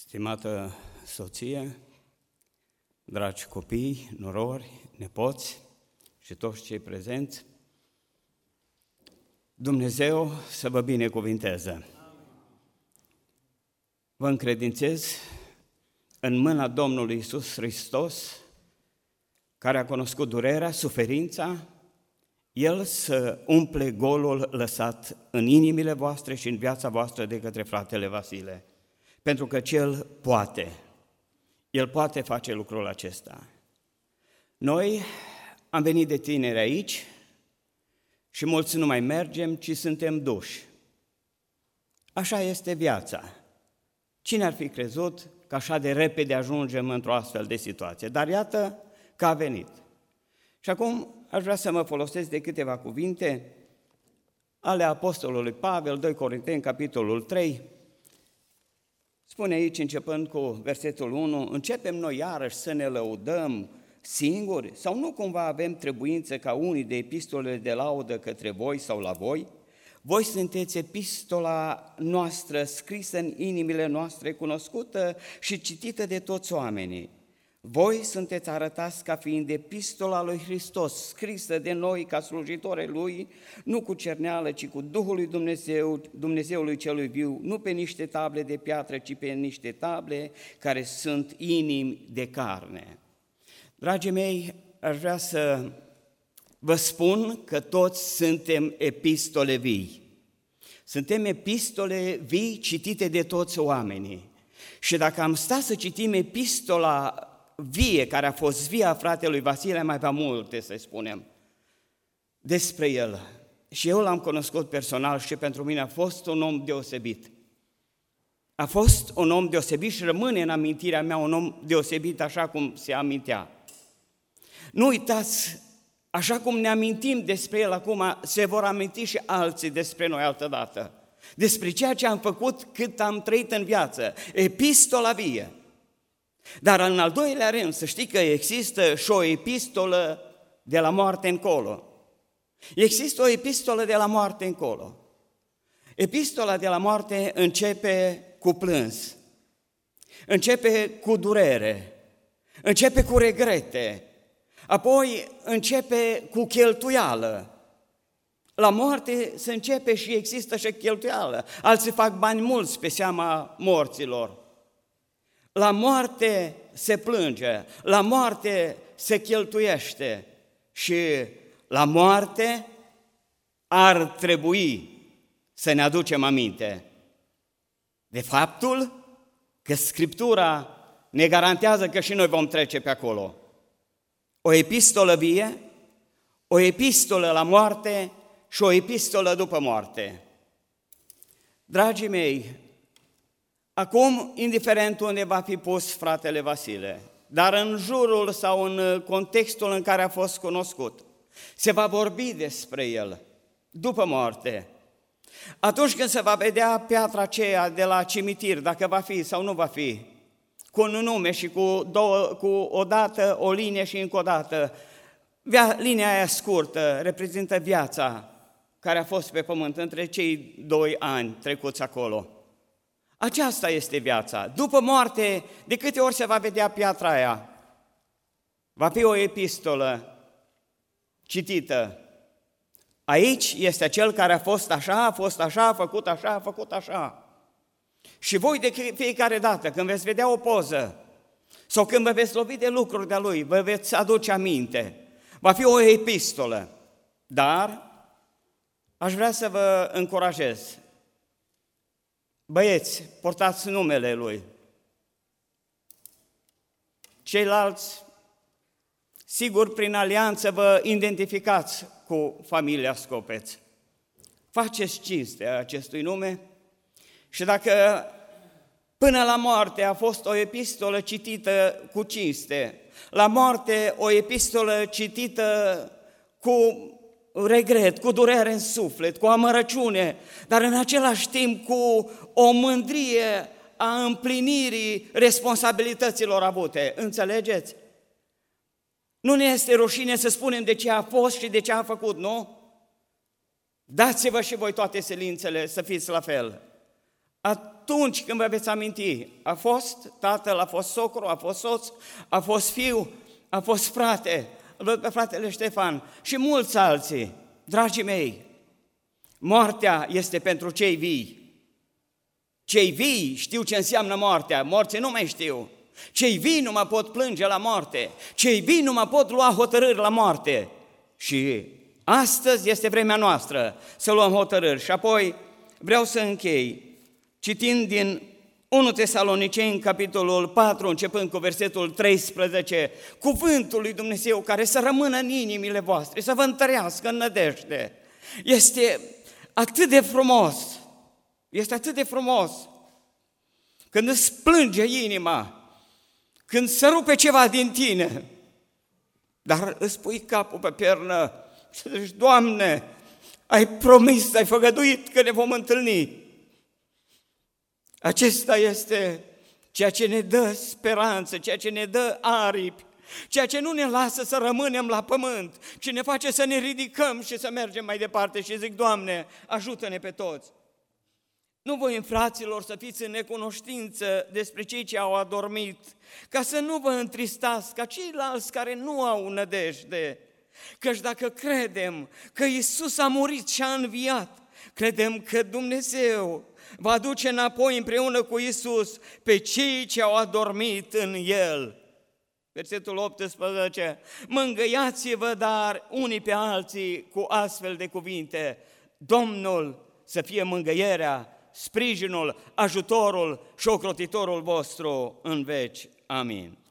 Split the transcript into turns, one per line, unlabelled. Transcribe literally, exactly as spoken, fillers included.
Stimată soție, dragi copii, norori, nepoți și toți cei prezenți, Dumnezeu să vă binecuvinteze. Vă încredințez în mâna Domnului Iisus Hristos, care a cunoscut durerea, suferința, El să umple golul lăsat în inimile voastre și în viața voastră de către fratele Vasile. Pentru că El poate, El poate face lucrul acesta. Noi am venit de tineri aici și mulți nu mai mergem, ci suntem duși. Așa este viața. Cine ar fi crezut că așa de repede ajungem într-o astfel de situație? Dar iată că a venit. Și acum aș vrea să mă folosesc de câteva cuvinte ale apostolului Pavel, doi Corinteni, capitolul trei. Spune aici, începând cu versetul unu, începem noi iarăși să ne lăudăm singuri sau nu cumva avem trebuință ca unii de epistole de laudă către voi sau la voi? Voi sunteți epistola noastră scrisă în inimile noastre, cunoscută și citită de toți oamenii. Voi sunteți arătați ca fiind epistola lui Hristos, scrisă de noi ca slujitori Lui, nu cu cerneală, ci cu Duhul lui Dumnezeu, Dumnezeului celui viu, nu pe niște table de piatră, ci pe niște table care sunt inimi de carne. Dragii mei, aș vrea să vă spun că toți suntem epistole vii. Suntem epistole vii citite de toți oamenii. Și dacă am stat să citim epistola vie, care a fost via fratelui Vasile, mai avea multe să spunem despre el. Și eu l-am cunoscut personal și pentru mine a fost un om deosebit. A fost un om deosebit și rămâne în amintirea mea un om deosebit așa cum se amintea. Nu uitați, așa cum ne amintim despre el acum, se vor aminti și alții despre noi altădată. Despre ceea ce am făcut cât am trăit în viață. Epistola vie. Dar în al doilea rând, să știi că există și o epistolă de la moarte încolo. Există o epistolă de la moarte încolo. Epistola de la moarte începe cu plâns, începe cu durere, începe cu regrete, apoi începe cu cheltuială. La moarte se începe și există și cheltuială. Alții fac bani mulți pe seama morților. La moarte se plânge, la moarte se cheltuiește și la moarte ar trebui să ne aducem aminte de faptul că Scriptura ne garantează că și noi vom trece pe acolo. O epistolă vie, o epistolă la moarte și o epistolă după moarte. Dragii mei, acum, indiferent unde va fi pus fratele Vasile, dar în jurul sau în contextul în care a fost cunoscut, se va vorbi despre el după moarte. Atunci când se va vedea piatra aceea de la cimitir, dacă va fi sau nu va fi, cu un nume și cu, două, cu o dată, o linie și încă o dată, linia aia scurtă reprezintă viața care a fost pe pământ între cei doi ani trecuți acolo. Aceasta este viața. După moarte, de câte ori se va vedea piatra aia? Va fi o epistolă citită. Aici este cel care a fost așa, a fost așa, a făcut așa, a făcut așa. Și voi de fiecare dată când veți vedea o poză sau când vă veți lovi de lucruri de-a lui, vă veți aduce aminte. Va fi o epistolă. Dar aș vrea să vă încurajez. Băieți, portați numele lui. Ceilalți, sigur, prin alianță vă identificați cu familia Scopeț. Faceți cinste acestui nume și dacă până la moarte a fost o epistolă citită cu cinste, la moarte o epistolă citită cu regret, cu durere în suflet, cu amărăciune, dar în același timp cu o mândrie a împlinirii responsabilităților avute. Înțelegeți? Nu ne este rușine să spunem de ce a fost și de ce a făcut, nu? Dați-vă și voi toate silințele să fiți la fel. atunci când vă veți aminti, a fost tatăl, a fost socru, a fost soț, a fost fiu, a fost frate, îl văd pe fratele Ștefan și mulți alții. Dragii mei, moartea este pentru cei vii. Cei vii știu ce înseamnă moartea, morții nu mai știu. Cei vii nu mai pot plânge la moarte, cei vii nu mai pot lua hotărâri la moarte. Și astăzi este vremea noastră să luăm hotărâri. Și apoi vreau să închei citind din unu Tesaloniceni, capitolul patru, începând cu versetul treisprezece, cuvântul lui Dumnezeu care să rămână în inimile voastre, să vă întărească în nădejde. Este atât de frumos, este atât de frumos când îți plânge inima, când se rupe ceva din tine, dar îți pui capul pe pernă și zici, Doamne, ai promis, ai făgăduit că ne vom întâlni. Acesta este ceea ce ne dă speranță, ceea ce ne dă aripi, ceea ce nu ne lasă să rămânem la pământ, ci ne face să ne ridicăm și să mergem mai departe. Și zic, Doamne, ajută-ne pe toți. Nu voi, fraților, să fiți în necunoștință despre cei ce au adormit, ca să nu vă întristați ca ceilalți care nu au nădejde. Căci dacă credem că Iisus a murit și a înviat, credem că Dumnezeu va aduce înapoi împreună cu Iisus pe cei ce au adormit în El. Versetul optsprezece, mângâiați-vă dar unii pe alții cu astfel de cuvinte, Domnul să fie mângâierea, sprijinul, ajutorul și ocrotitorul vostru în veci. Amin.